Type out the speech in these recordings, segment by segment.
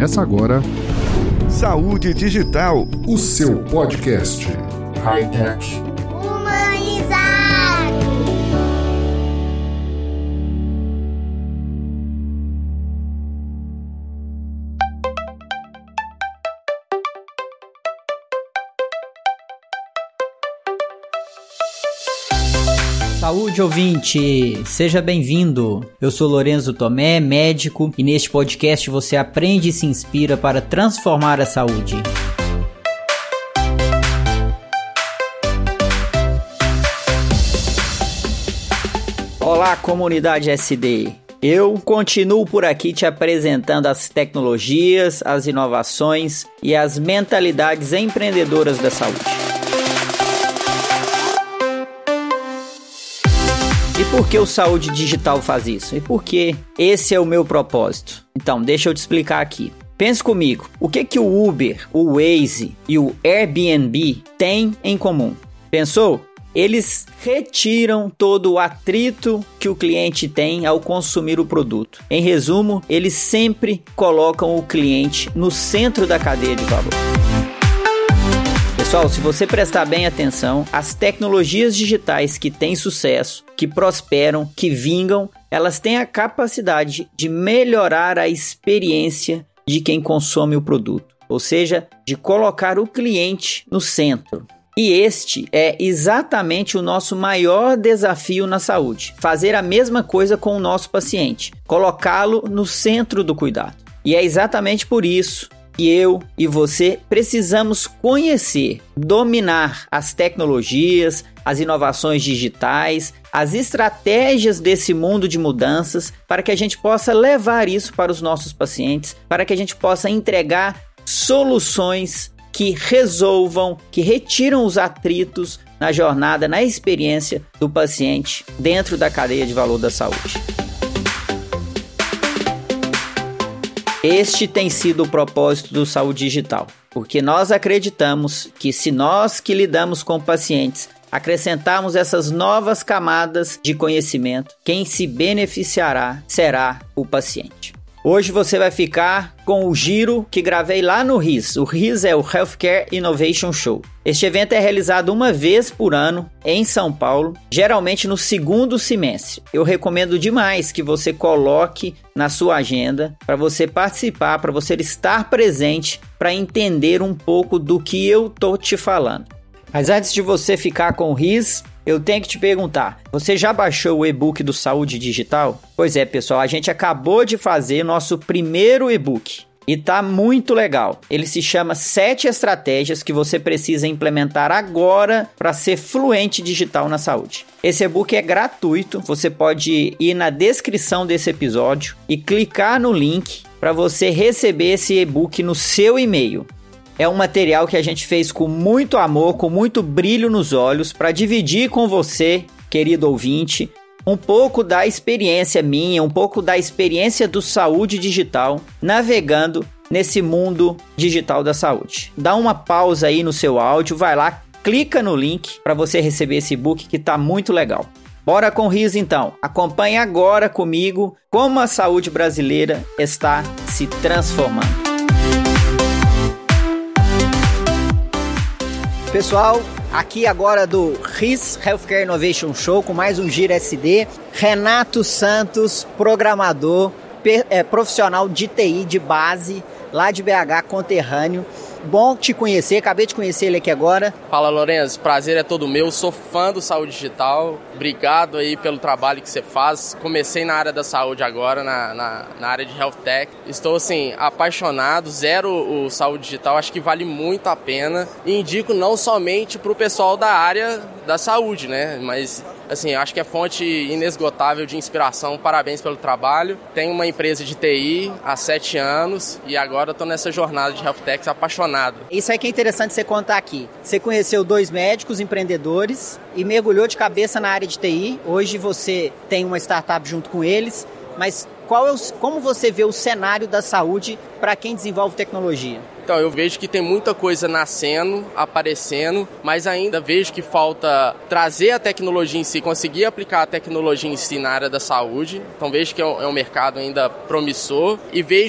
Começa agora Saúde Digital, o seu podcast. High-tech. Humanizado. Saúde, ouvinte! Seja bem-vindo! Eu sou Lorenzo Tomé, médico, e neste podcast você aprende e se inspira para transformar a saúde. Olá, comunidade SD! Eu continuo por aqui te apresentando as tecnologias, as inovações e as mentalidades empreendedoras da saúde. E por que o Saúde Digital faz isso? E por que esse é o meu propósito? Então, deixa eu te explicar aqui. Pense comigo, o que o Uber, o Waze e o Airbnb têm em comum? Pensou? Eles retiram todo o atrito que o cliente tem ao consumir o produto. Em resumo, eles sempre colocam o cliente no centro da cadeia de valor. Pessoal, se você prestar bem atenção, as tecnologias digitais que têm sucesso, que prosperam, que vingam, elas têm a capacidade de melhorar a experiência de quem consome o produto, ou seja, de colocar o cliente no centro. E este é exatamente o nosso maior desafio na saúde, fazer a mesma coisa com o nosso paciente, colocá-lo no centro do cuidado. E é exatamente por isso que eu e você precisamos conhecer, dominar as tecnologias, as inovações digitais, as estratégias desse mundo de mudanças, para que a gente possa levar isso para os nossos pacientes, para que a gente possa entregar soluções que resolvam, que retiram os atritos na jornada, na experiência do paciente dentro da cadeia de valor da saúde. Este tem sido o propósito do Saúde Digital, porque nós acreditamos que se nós que lidamos com pacientes acrescentarmos essas novas camadas de conhecimento, quem se beneficiará será o paciente. Hoje você vai ficar com o giro que gravei lá no RIS. O RIS é o Healthcare Innovation Show. Este evento é realizado uma vez por ano em São Paulo, geralmente no segundo semestre. Eu recomendo demais que você coloque na sua agenda para você participar, para você estar presente, para entender um pouco do que eu tô te falando. Mas antes de você ficar com o RIS, eu tenho que te perguntar, você já baixou o e-book do Saúde Digital? Pois é, pessoal, a gente acabou de fazer nosso primeiro e-book e tá muito legal. Ele se chama 7 estratégias que você precisa implementar agora para ser fluente digital na saúde. Esse e-book é gratuito, você pode ir na descrição desse episódio e clicar no link para você receber esse e-book no seu e-mail. É um material que a gente fez com muito amor, com muito brilho nos olhos, para dividir com você, querido ouvinte, um pouco da experiência minha, um pouco da experiência do Saúde Digital, navegando nesse mundo digital da saúde. Dá uma pausa aí no seu áudio, vai lá, clica no link para você receber esse e-book que tá muito legal. Bora com o RIS então, acompanhe agora comigo como a saúde brasileira está se transformando. Pessoal, aqui agora do RIS Healthcare Innovation Show com mais um Giro SD. Renato Santos, programador, profissional de TI de base, lá de BH, conterrâneo. Bom te conhecer, acabei de conhecer ele aqui agora. Fala, Lorenzo, prazer é todo meu, sou fã do Saúde Digital, obrigado aí pelo trabalho que você faz. Comecei na área da saúde agora, na área de Health Tech. Estou, assim, apaixonado, zero o Saúde Digital, acho que vale muito a pena. E indico não somente para o pessoal da área da saúde, né, mas assim, acho que é fonte inesgotável de inspiração. Parabéns pelo trabalho. Tenho uma empresa de TI há 7 anos e agora estou nessa jornada de Health Tech apaixonado. Isso aí que é interessante você contar aqui. Você conheceu 2 médicos empreendedores e mergulhou de cabeça na área de TI. Hoje você tem uma startup junto com eles, mas como você vê o cenário da saúde para quem desenvolve tecnologia? Então, eu vejo que tem muita coisa nascendo, aparecendo, mas ainda vejo que falta trazer a tecnologia em si, conseguir aplicar a tecnologia em si na área da saúde. Então, vejo que é um mercado ainda promissor e vejo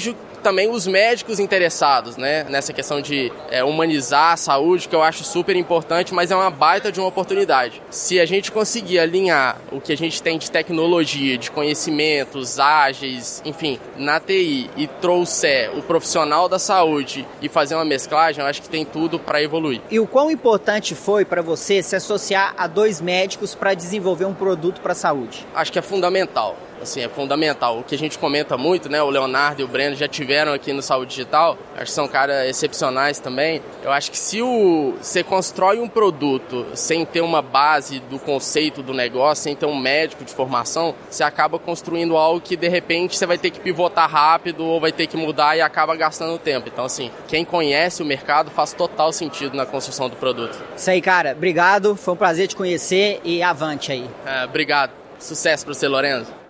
também os médicos interessados, né, nessa questão de humanizar a saúde, que eu acho super importante, mas é uma baita de uma oportunidade. Se a gente conseguir alinhar o que a gente tem de tecnologia, de conhecimentos ágeis, enfim, na TI, e trouxer o profissional da saúde e fazer uma mesclagem, eu acho que tem tudo para evoluir. E o quão importante foi para você se associar a 2 médicos para desenvolver um produto para a saúde? Acho que é fundamental. Assim, é fundamental. O que a gente comenta muito, né? O Leonardo e o Breno já tiveram aqui no Saúde Digital. Acho que são caras excepcionais também. Eu acho que se você constrói um produto sem ter uma base do conceito do negócio, sem ter um médico de formação, você acaba construindo algo que, de repente, você vai ter que pivotar rápido ou vai ter que mudar e acaba gastando tempo. Então, assim, quem conhece o mercado faz total sentido na construção do produto. Isso aí, cara. Obrigado. Foi um prazer te conhecer e avante aí. Obrigado. Sucesso para você, Lorenzo.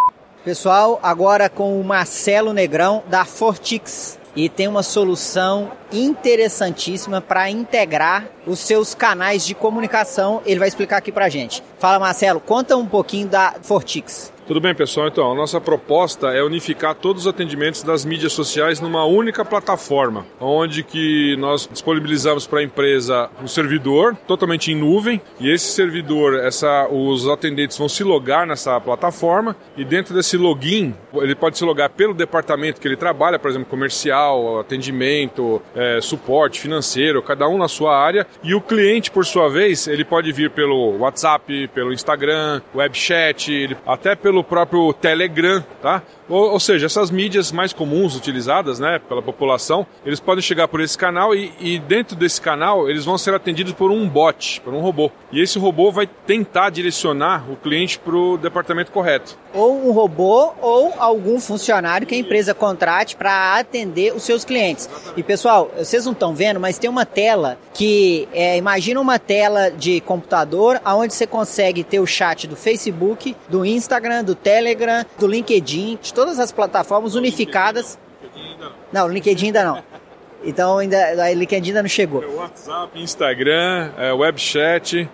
Pessoal, agora com o Marcelo Negrão da Fortix. E tem uma solução interessantíssima para integrar os seus canais de comunicação. Ele vai explicar aqui pra gente. Fala, Marcelo, conta um pouquinho da Fortix. Tudo bem, pessoal? Então, a nossa proposta é unificar todos os atendimentos das mídias sociais numa única plataforma, onde que nós disponibilizamos para a empresa um servidor totalmente em nuvem, e esse servidor, os atendentes vão se logar nessa plataforma, e dentro desse login, ele pode se logar pelo departamento que ele trabalha, por exemplo, comercial, atendimento, suporte financeiro, cada um na sua área, e o cliente, por sua vez, ele pode vir pelo WhatsApp, pelo Instagram, webchat, até pelo próprio Telegram, tá? Ou seja, essas mídias mais comuns utilizadas, né, pela população, eles podem chegar por esse canal e dentro desse canal eles vão ser atendidos por um bot, por um robô. E esse robô vai tentar direcionar o cliente para o departamento correto. Ou um robô ou algum funcionário que a empresa contrate para atender os seus clientes. E pessoal, vocês não estão vendo, mas tem uma tela que, imagina uma tela de computador onde você consegue ter o chat do Facebook, do Instagram, do Telegram, do LinkedIn, de todas as plataformas unificadas. Não, o LinkedIn ainda não. Então, a LinkedIn ainda não chegou. WhatsApp, Instagram, webchat.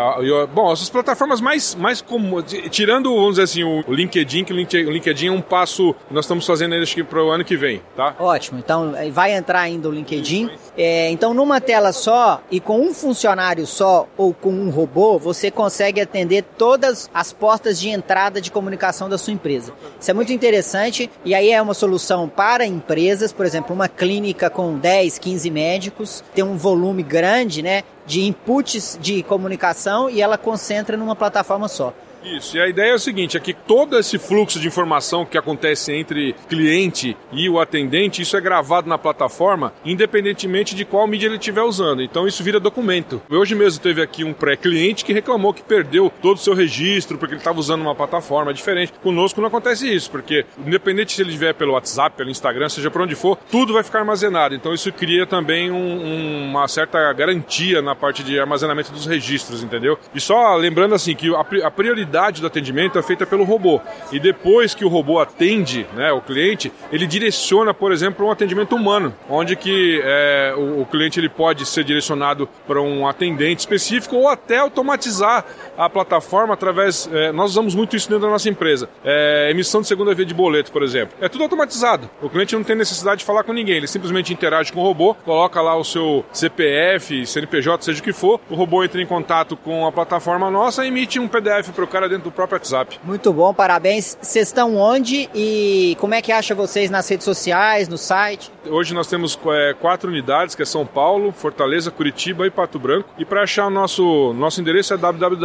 Bom, essas plataformas mais comuns, tirando, vamos dizer assim, o LinkedIn, que o LinkedIn é um passo que nós estamos fazendo acho que para o ano que vem, tá? Ótimo, então vai entrar ainda o LinkedIn. Então, numa tela só e com um funcionário só ou com um robô, você consegue atender todas as portas de entrada de comunicação da sua empresa. Isso é muito interessante e aí é uma solução para empresas, por exemplo, uma clínica com 10, 15 médicos, tem um volume grande, né, de inputs de comunicação e ela concentra numa plataforma só. Isso, e a ideia é o seguinte, é que todo esse fluxo de informação que acontece entre cliente e o atendente, isso é gravado na plataforma, independentemente de qual mídia ele estiver usando. Então isso vira documento. Hoje mesmo teve aqui um pré-cliente que reclamou que perdeu todo o seu registro porque ele estava usando uma plataforma diferente. Conosco não acontece isso, porque independente se ele estiver pelo WhatsApp, pelo Instagram, seja por onde for, tudo vai ficar armazenado. Então isso cria também uma certa garantia na parte de armazenamento dos registros, entendeu? E só lembrando assim que a prioridade do atendimento é feita pelo robô. E depois que o robô atende, né, o cliente, ele direciona, por exemplo, para um atendimento humano, onde que o cliente ele pode ser direcionado para um atendente específico ou até automatizar a plataforma através... nós usamos muito isso dentro da nossa empresa. Emissão de segunda via de boleto, por exemplo. É tudo automatizado. O cliente não tem necessidade de falar com ninguém. Ele simplesmente interage com o robô, coloca lá o seu CPF, CNPJ, seja o que for. O robô entra em contato com a plataforma nossa e emite um PDF para o cara dentro do próprio WhatsApp. Muito bom, parabéns. Vocês estão onde e como é que acha vocês nas redes sociais, no site? Hoje nós temos 4 unidades, que é São Paulo, Fortaleza, Curitiba e Pato Branco. E para achar o nosso endereço é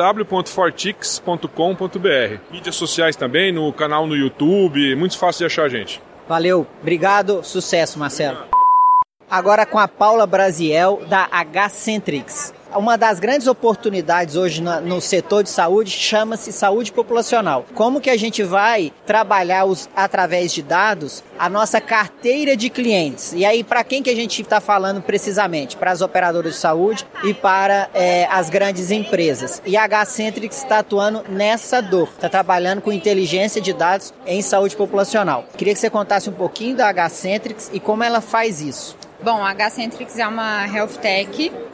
www.fortix.com.br. Mídias sociais também, no canal no YouTube, muito fácil de achar a gente. Valeu, obrigado, sucesso, Marcelo. Agora com a Paula Brasiel, da H-Centrix. Uma das grandes oportunidades hoje no setor de saúde chama-se saúde populacional. Como que a gente vai trabalhar através de dados a nossa carteira de clientes? E aí, para quem que a gente está falando precisamente? Para as operadoras de saúde e para as grandes empresas. E a H-Centrix está atuando nessa dor, está trabalhando com inteligência de dados em saúde populacional. Queria que você contasse um pouquinho da H-Centrix e como ela faz isso. Bom, a H-Centrix é uma health tech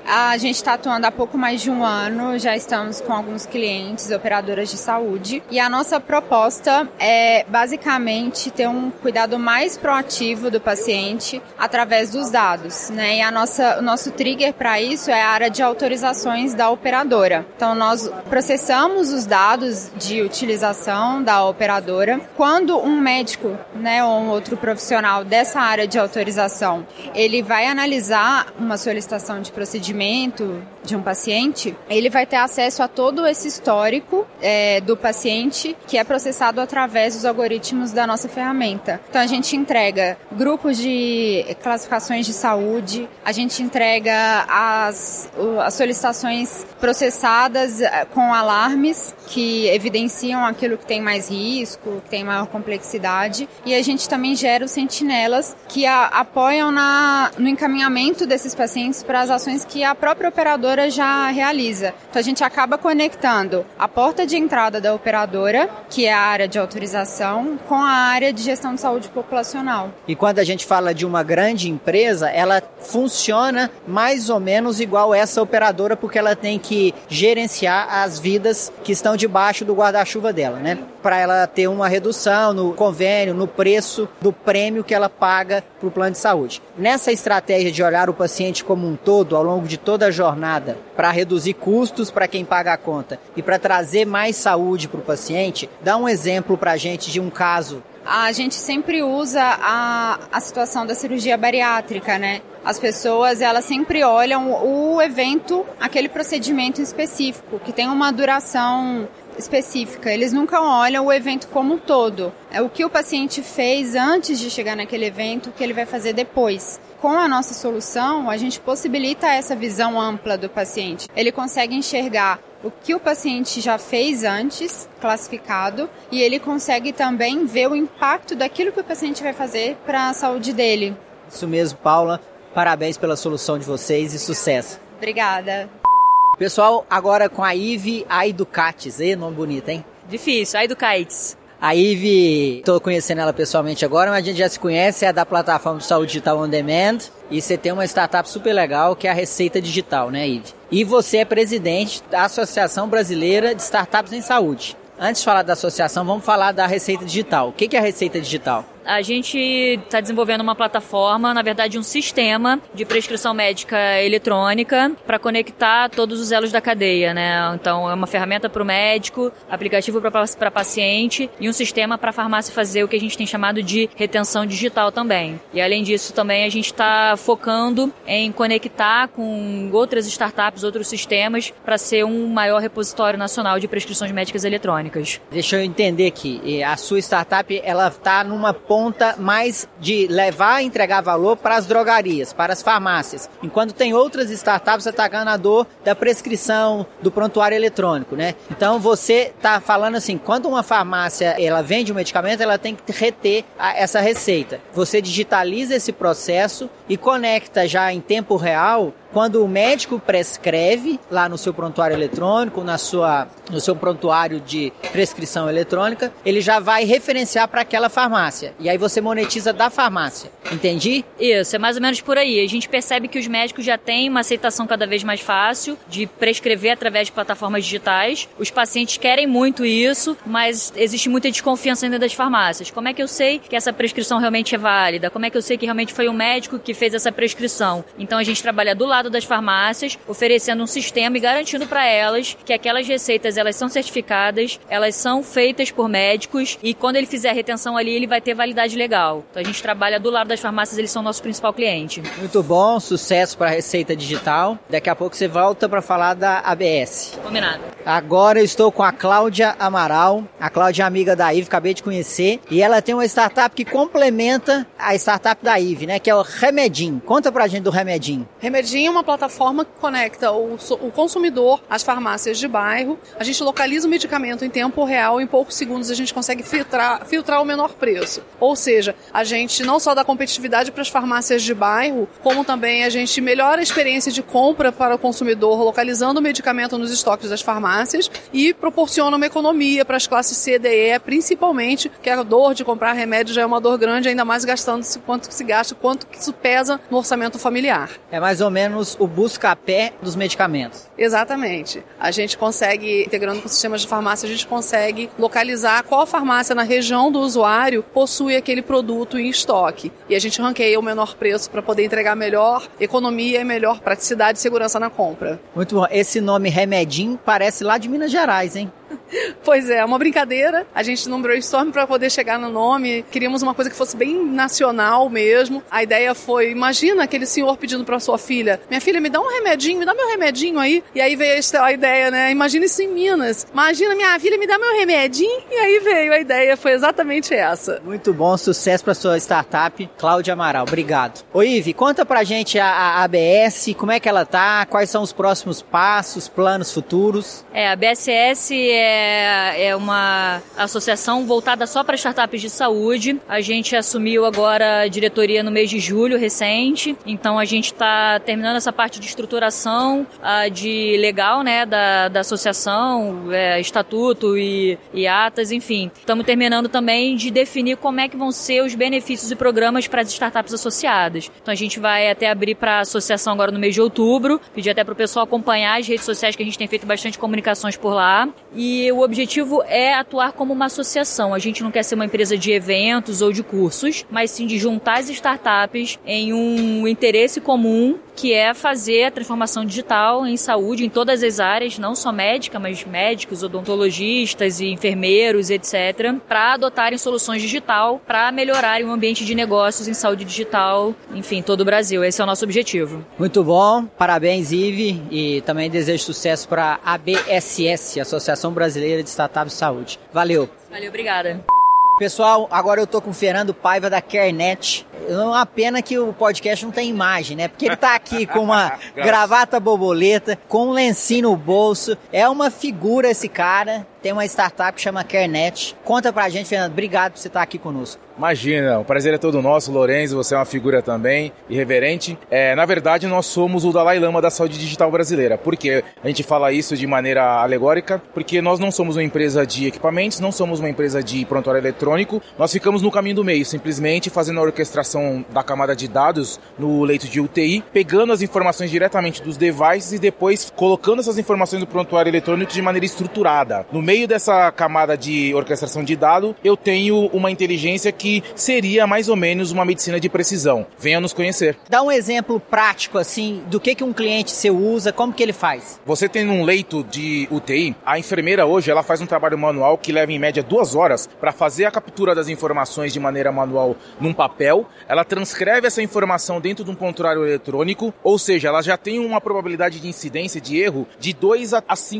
A gente está atuando há pouco mais de um ano, já estamos com alguns clientes, operadoras de saúde, e a nossa proposta é basicamente ter um cuidado mais proativo do paciente através dos dados, né? E o nosso trigger para isso é a área de autorizações da operadora. Então nós processamos os dados de utilização da operadora. Quando um médico, né, ou um outro profissional dessa área de autorização, ele vai analisar uma solicitação de procedimento de um paciente, ele vai ter acesso a todo esse histórico do paciente que é processado através dos algoritmos da nossa ferramenta. Então a gente entrega grupos de classificações de saúde, a gente entrega as solicitações processadas com alarmes que evidenciam aquilo que tem mais risco, que tem maior complexidade, e a gente também gera os sentinelas que apoiam no encaminhamento desses pacientes para as ações que a própria operadora já realiza. Então a gente acaba conectando a porta de entrada da operadora, que é a área de autorização, com a área de gestão de saúde populacional. E quando a gente fala de uma grande empresa, ela funciona mais ou menos igual essa operadora, porque ela tem que gerenciar as vidas que estão debaixo do guarda-chuva dela, né? Para ela ter uma redução no convênio, no preço do prêmio que ela paga para o plano de saúde. Nessa estratégia de olhar o paciente como um todo, ao longo de toda a jornada, para reduzir custos para quem paga a conta e para trazer mais saúde para o paciente, dá um exemplo para a gente de um caso. A gente sempre usa a situação da cirurgia bariátrica, né? As pessoas, elas sempre olham o evento, aquele procedimento específico, que tem uma duração específica. Eles nunca olham o evento como um todo. É o que o paciente fez antes de chegar naquele evento, o que ele vai fazer depois. Com a nossa solução, a gente possibilita essa visão ampla do paciente. Ele consegue enxergar o que o paciente já fez antes, classificado, e ele consegue também ver o impacto daquilo que o paciente vai fazer para a saúde dele. Isso mesmo, Paula. Parabéns pela solução de vocês e sucesso. Obrigada. Pessoal, agora com a Ive Aiducates. Nome bonito, hein? Difícil, Aiducates. A Ive, estou conhecendo ela pessoalmente agora, mas a gente já se conhece, é da plataforma do Saúde Digital On Demand, e você tem uma startup super legal que é a Receita Digital, né, Ive? E você é presidente da Associação Brasileira de Startups em Saúde. Antes de falar da associação, vamos falar da Receita Digital. O que é a Receita Digital? A gente está desenvolvendo uma plataforma, na verdade um sistema de prescrição médica eletrônica para conectar todos os elos da cadeia, né? Então é uma ferramenta para o médico, aplicativo para paciente e um sistema para a farmácia fazer o que a gente tem chamado de retenção digital também. E além disso também a gente está focando em conectar com outras startups, outros sistemas para ser um maior repositório nacional de prescrições médicas eletrônicas. Deixa eu entender aqui, a sua startup ela está numa ponta mais de levar e entregar valor para as drogarias, para as farmácias. Enquanto tem outras startups atacando a dor da prescrição, do prontuário eletrônico, né? Então você está falando assim, quando uma farmácia ela vende um medicamento, ela tem que reter essa receita. Você digitaliza esse processo e conecta já em tempo real quando o médico prescreve lá no seu prontuário eletrônico, no seu prontuário de prescrição eletrônica, ele já vai referenciar para aquela farmácia. E aí você monetiza da farmácia. Entendi? Isso, é mais ou menos por aí. A gente percebe que os médicos já têm uma aceitação cada vez mais fácil de prescrever através de plataformas digitais. Os pacientes querem muito isso, mas existe muita desconfiança ainda das farmácias. Como é que eu sei que essa prescrição realmente é válida? Como é que eu sei que realmente foi o médico que fez essa prescrição? Então a gente trabalha do lado das farmácias, oferecendo um sistema e garantindo para elas que aquelas receitas elas são certificadas, elas são feitas por médicos e quando ele fizer a retenção ali, ele vai ter validade legal. Então a gente trabalha do lado das farmácias, eles são nosso principal cliente. Muito bom, sucesso para a Receita Digital. Daqui a pouco você volta para falar da ABS. Combinado. Agora eu estou com a Cláudia Amaral. A Cláudia é amiga da Ive, acabei de conhecer. E ela tem uma startup que complementa a startup da Ive, né? Que é o Remedim. Conta pra gente do Remedim. Remedim é uma plataforma que conecta o consumidor às farmácias de bairro. A gente localiza o medicamento em tempo real, em poucos segundos a gente consegue filtrar o menor preço. Ou seja, a gente não só dá competitividade para as farmácias de bairro, como também a gente melhora a experiência de compra para o consumidor, localizando o medicamento nos estoques das farmácias. farmácias e proporciona uma economia para as classes C, D, E, principalmente, que a dor de comprar remédio já é uma dor grande, ainda mais gastando-se quanto que se gasta, quanto que isso pesa no orçamento familiar. É mais ou menos o busca-pé dos medicamentos. Exatamente. A gente consegue, integrando com sistemas de farmácia, a gente consegue localizar qual farmácia na região do usuário possui aquele produto em estoque. E a gente ranqueia o menor preço para poder entregar melhor economia e melhor praticidade e segurança na compra. Muito bom. Esse nome Remedinho parece lá de Minas Gerais, hein? Pois é, uma brincadeira. A gente não brainstorm para poder chegar no nome. Queríamos uma coisa que fosse bem nacional mesmo. A ideia foi, imagina aquele senhor pedindo para sua filha: minha filha, me dá um remedinho, me dá meu remedinho aí. E aí veio a ideia, né? Imagina isso em Minas. Imagina, minha filha, me dá meu remedinho. E aí veio a ideia, foi exatamente essa. Muito bom, sucesso para sua startup, Cláudia Amaral. Obrigado. Ô Ive, conta pra gente a ABS, como é que ela tá, quais são os próximos passos, planos futuros. A BSS é uma associação voltada só para startups de saúde. A gente assumiu agora a diretoria no mês de julho, recente. Então a gente está terminando essa parte de estruturação de legal, né, da associação, estatuto e atas, enfim. Estamos terminando também de definir como é que vão ser os benefícios e programas para as startups associadas. Então a gente vai até abrir para a associação agora no mês de outubro, pedir até para o pessoal acompanhar as redes sociais, que a gente tem feito bastante comunicações por lá. E o objetivo é atuar como uma associação. A gente não quer ser uma empresa de eventos ou de cursos, mas sim de juntar as startups em um interesse comum, que é fazer a transformação digital em saúde, em todas as áreas, não só médica, mas médicos, odontologistas e enfermeiros, etc., para adotarem soluções digital, para melhorarem o ambiente de negócios em saúde digital, enfim, todo o Brasil. Esse é o nosso objetivo. Muito bom, parabéns, Ive, e também desejo sucesso para a ABSS, Associação Brasileira de Startups de Saúde. Valeu. Valeu, obrigada. Pessoal, agora eu tô com o Fernando Paiva da CareNet. Uma pena que o podcast não tem imagem, né? Porque ele tá aqui com uma gravata borboleta, com um lencinho no bolso. É uma figura esse cara. Tem uma startup que chama CareNet. Conta pra gente, Fernando. Obrigado por você estar aqui conosco. Imagina, o prazer é todo nosso, Lorenzo, você é uma figura também irreverente. Na verdade, nós somos o Dalai Lama da saúde digital brasileira. Por que a gente fala isso de maneira alegórica? Porque nós não somos uma empresa de equipamentos, não somos uma empresa de prontuário eletrônico, nós ficamos no caminho do meio, simplesmente fazendo a orquestração da camada de dados no leito de UTI, pegando as informações diretamente dos devices e depois colocando essas informações no prontuário eletrônico de maneira estruturada. No meio dessa camada de orquestração de dados, eu tenho uma inteligência que seria mais ou menos uma medicina de precisão. Venha nos conhecer. Dá um exemplo prático, assim, do que um cliente seu usa, como que ele faz? Você tem um leito de UTI, a enfermeira hoje, ela faz um trabalho manual que leva em média 2 horas para fazer a captura das informações de maneira manual num papel. Ela transcreve essa informação dentro de um prontuário eletrônico, ou seja, ela já tem uma probabilidade de incidência de erro de 2 a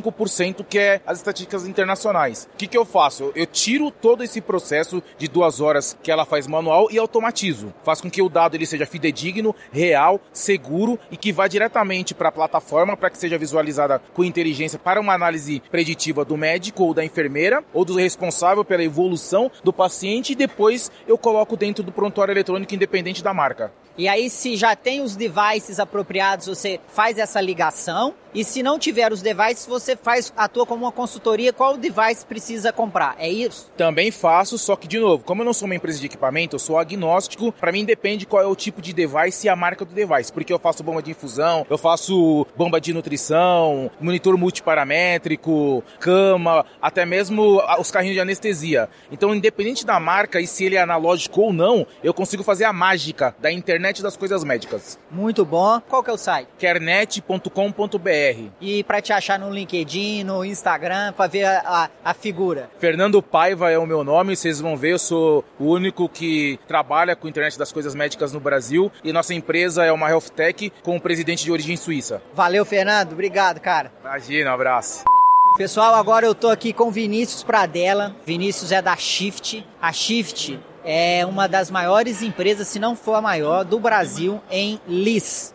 5%, que é as estatísticas internacionais. O que eu faço? Eu tiro todo esse processo de 2 horas que ela faz manual e automatizo. Faz com que o dado ele seja fidedigno, real, seguro e que vá diretamente para a plataforma para que seja visualizada com inteligência para uma análise preditiva do médico ou da enfermeira ou do responsável pela evolução do paciente, e depois eu coloco dentro do prontuário eletrônico independente da marca. E aí, se já tem os devices apropriados, você faz essa ligação. E se não tiver os devices, você atua como uma consultoria, qual device precisa comprar. É isso? Também faço, só que, de novo, como eu não sou uma empresa de equipamento, eu sou agnóstico. Para mim, depende qual é o tipo de device e a marca do device. Porque eu faço bomba de infusão, eu faço bomba de nutrição, monitor multiparamétrico, cama, até mesmo os carrinhos de anestesia. Então, independente da marca e se ele é analógico ou não, eu consigo fazer a mágica da internet das coisas médicas. Muito bom. Qual que é o site? carenet.com.br. E para te achar no LinkedIn, no Instagram, para ver a figura? Fernando Paiva é o meu nome, vocês vão ver, eu sou o único que trabalha com a internet das coisas médicas no Brasil, e nossa empresa é uma Health Tech com um presidente de origem suíça. Valeu, Fernando. Obrigado, cara. Imagina, um abraço. Pessoal, agora eu tô aqui com Vinícius Pradella. Vinícius é da Shift. A Shift é uma das maiores empresas, se não for a maior, do Brasil em LIS.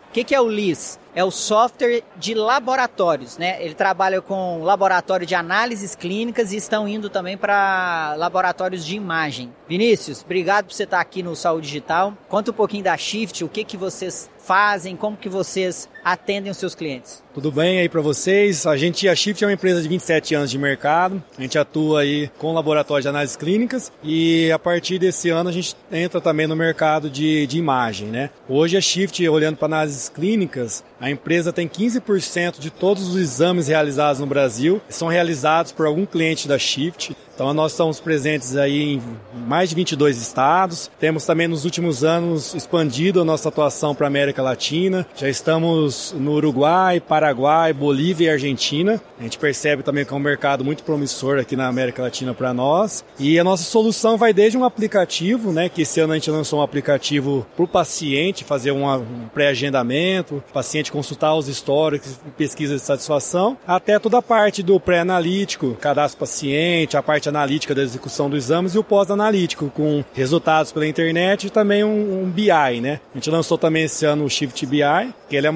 O que é o LIS? É o software de laboratórios, né? Ele trabalha com laboratório de análises clínicas e estão indo também para laboratórios de imagem. Vinícius, obrigado por você estar aqui no Saúde Digital. Conta um pouquinho da Shift, o que vocês fazem, como que vocês atendem os seus clientes. Tudo bem aí para vocês? A Shift é uma empresa de 27 anos de mercado. A gente atua aí com laboratório de análises clínicas e a partir desse ano a gente entra também no mercado de imagem, né? Hoje a Shift, olhando para análises clínicas, a empresa tem 15% de todos os exames realizados no Brasil, são realizados por algum cliente da Shift. Então nós estamos presentes aí em mais de 22 estados. Temos também nos últimos anos expandido a nossa atuação para a América Latina. Já estamos no Uruguai, Paraguai, Bolívia e Argentina. A gente percebe também que é um mercado muito promissor aqui na América Latina para nós. E a nossa solução vai desde um aplicativo, né, que esse ano a gente lançou um aplicativo para o paciente fazer um pré-agendamento, o paciente consultar os históricos, pesquisa de satisfação, até toda a parte do pré-analítico, cadastro paciente, a parte analítica da execução dos exames e o pós-analítico, com resultados pela internet e também um BI, né? A gente lançou também esse ano o Shift BI, que ele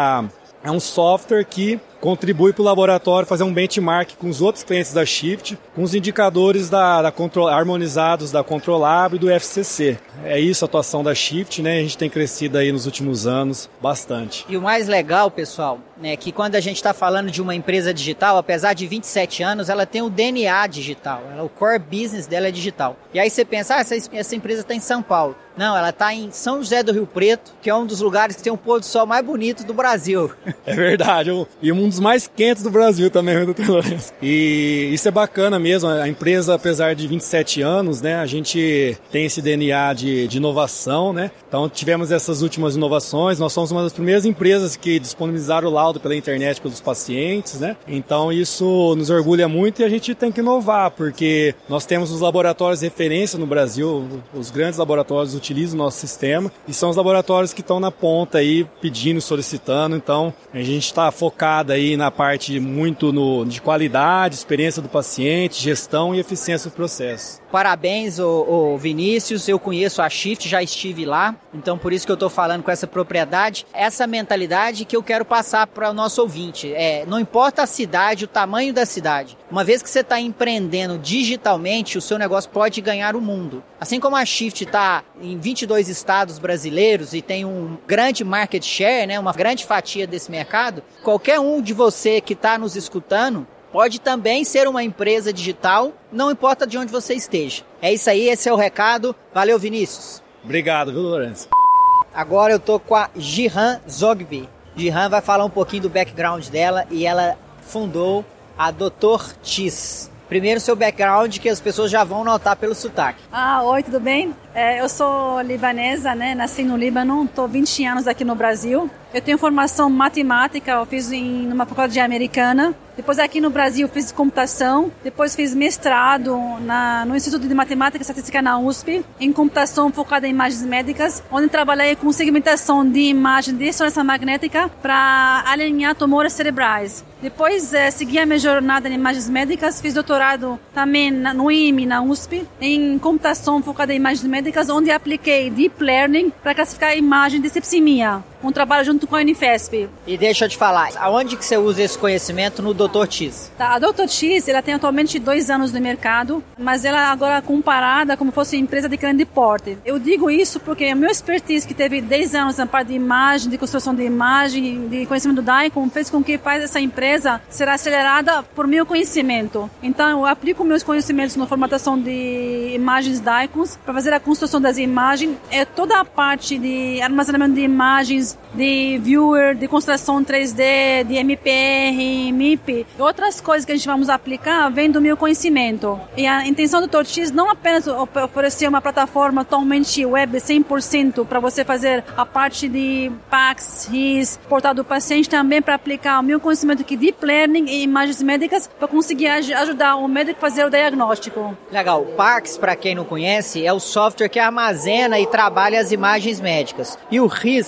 é um software que contribui para o laboratório fazer um benchmark com os outros clientes da Shift, com os indicadores harmonizados da Controlab e do FCC. É isso a atuação da Shift, né? A gente tem crescido aí nos últimos anos bastante. E o mais legal, pessoal, né, que quando a gente está falando de uma empresa digital, apesar de 27 anos, ela tem o DNA digital. O core business dela é digital. E aí você pensa, essa empresa está em São Paulo. Não, ela está em São José do Rio Preto, que é um dos lugares que tem o pôr do sol mais bonito do Brasil. É verdade, e um dos mais quentes do Brasil também, Dr. Lourenço. E isso é bacana mesmo, a empresa, apesar de 27 anos, né, a gente tem esse DNA de inovação, né? Então tivemos essas últimas inovações, nós somos uma das primeiras empresas que disponibilizaram o laudo pela internet pelos pacientes, né? Então isso nos orgulha muito e a gente tem que inovar, porque nós temos os laboratórios de referência no Brasil, os grandes laboratórios utilizam o nosso sistema e são os laboratórios que estão na ponta aí pedindo, solicitando. Então a gente está focado aí na parte muito de qualidade, experiência do paciente, gestão e eficiência do processo. Parabéns, ô Vinícius, eu conheço a Shift, já estive lá, então por isso que eu estou falando com essa propriedade, essa mentalidade que eu quero passar para o nosso ouvinte. Não importa a cidade, o tamanho da cidade, uma vez que você está empreendendo digitalmente, o seu negócio pode ganhar o mundo. Assim como a Shift está em 22 estados brasileiros e tem um grande market share, né, uma grande fatia desse mercado, qualquer um de você que está nos escutando pode também ser uma empresa digital, não importa de onde você esteja. É isso aí, esse é o recado. Valeu, Vinícius. Obrigado, viu, Lourenço? Agora eu tô com a Jihan Zogby. Jihan vai falar um pouquinho do background dela e ela fundou a Dr. X. Primeiro, seu background, que as pessoas já vão notar pelo sotaque. Oi, tudo bem? Eu sou libanesa, né? Nasci no Líbano, estou 20 anos aqui no Brasil. Eu tenho formação matemática, eu fiz numa faculdade americana. Depois aqui no Brasil fiz computação. Depois fiz mestrado no Instituto de Matemática e Estatística na USP, em computação focada em imagens médicas, onde trabalhei com segmentação de imagem de ressonância magnética para alinhar tumores cerebrais. Depois segui a minha jornada em imagens médicas, fiz doutorado também no IME, na USP, em computação focada em imagens médicas, onde apliquei Deep Learning para classificar a imagem de sepsimia. Um trabalho junto com a Unifesp. E deixa eu te falar, aonde que você usa esse conhecimento no Dr. X? A Dr. X, ela tem atualmente 2 anos no mercado, mas ela agora comparada como fosse empresa de grande porte. Eu digo isso porque o meu expertise, que teve 10 anos na parte de imagem, de construção de imagem, de conhecimento do DICOM, fez com que essa empresa será acelerada por meu conhecimento. Então, eu aplico meus conhecimentos na formatação de imagens DICOMs para fazer a construção das imagens. Toda a parte de armazenamento de imagens, de viewer, de construção 3D, de MPR, MIP, e outras coisas que a gente vamos aplicar vem do meu conhecimento. E a intenção do Dr. X não apenas oferecer uma plataforma totalmente web 100% para você fazer a parte de PACS, RIS, portal do paciente, também para aplicar o meu conhecimento de Deep Learning e imagens médicas para conseguir ajudar o médico a fazer o diagnóstico. Legal. O PACS, para quem não conhece, é o software que armazena e trabalha as imagens médicas. E o RIS é um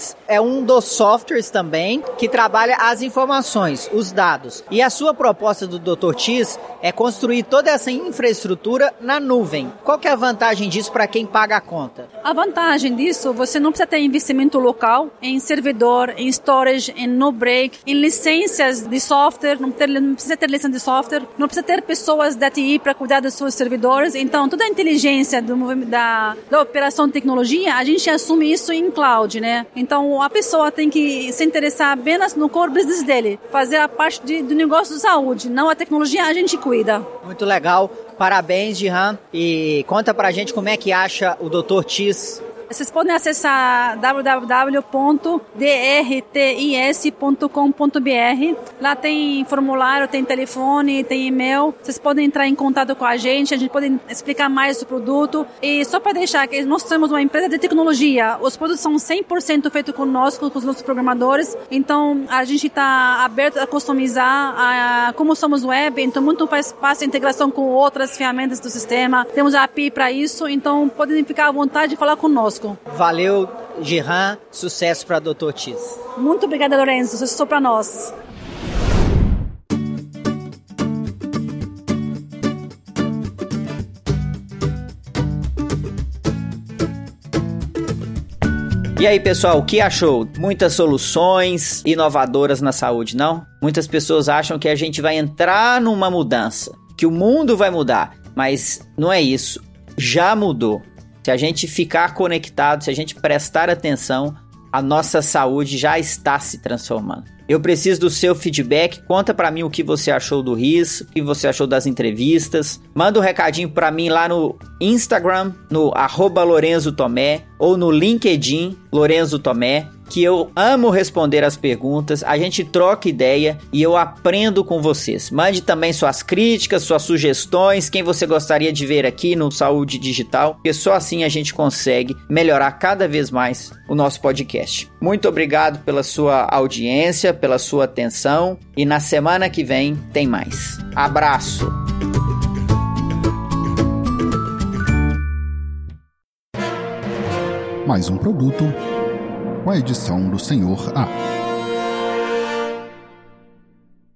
um dos softwares também que trabalha as informações, os dados. E a sua proposta do Dr. Tiz é construir toda essa infraestrutura na nuvem. Qual que é a vantagem disso para quem paga a conta? A vantagem disso, você não precisa ter investimento local em servidor, em storage, em no-break, em licenças de software, não precisa ter licença de software, não precisa ter pessoas da TI para cuidar dos seus servidores. Então, toda a inteligência da operação de tecnologia, a gente assume isso em cloud, né? Então, a pessoa tem que se interessar apenas no core business dele, fazer a parte do negócio de saúde, não a tecnologia, a gente cuida. Muito legal. Parabéns, Jihan. E conta pra gente como é que acha o Dr. Tiz. Vocês podem acessar www.drtis.com.br. Lá tem formulário, tem telefone, tem e-mail. Vocês podem entrar em contato com a gente pode explicar mais do produto. E só para deixar que nós somos uma empresa de tecnologia, os produtos são 100% feitos conosco, com os nossos programadores. Então, a gente está aberto a customizar. Como somos web, então muito faz fácil a integração com outras ferramentas do sistema. Temos a API para isso, então podem ficar à vontade de falar conosco. Valeu, Jihan. Sucesso para Dr. Tiz. Muito obrigada, Lorenzo. Sucesso para nós. E aí, pessoal, o que achou? Muitas soluções inovadoras na saúde, não? Muitas pessoas acham que a gente vai entrar numa mudança, que o mundo vai mudar, mas não é isso. Já mudou. Se a gente ficar conectado, se a gente prestar atenção, a nossa saúde já está se transformando. Eu preciso do seu feedback. Conta pra mim o que você achou do RIS, o que você achou das entrevistas. Manda um recadinho pra mim lá no Instagram, no @LorenzoTomé, ou no LinkedIn, Lorenzo Tomé, que eu amo responder as perguntas, a gente troca ideia e eu aprendo com vocês. Mande também suas críticas, suas sugestões, quem você gostaria de ver aqui no Saúde Digital, porque só assim a gente consegue melhorar cada vez mais o nosso podcast. Muito obrigado pela sua audiência, pela sua atenção e na semana que vem tem mais. Abraço! Mais um produto com a edição do Senhor A.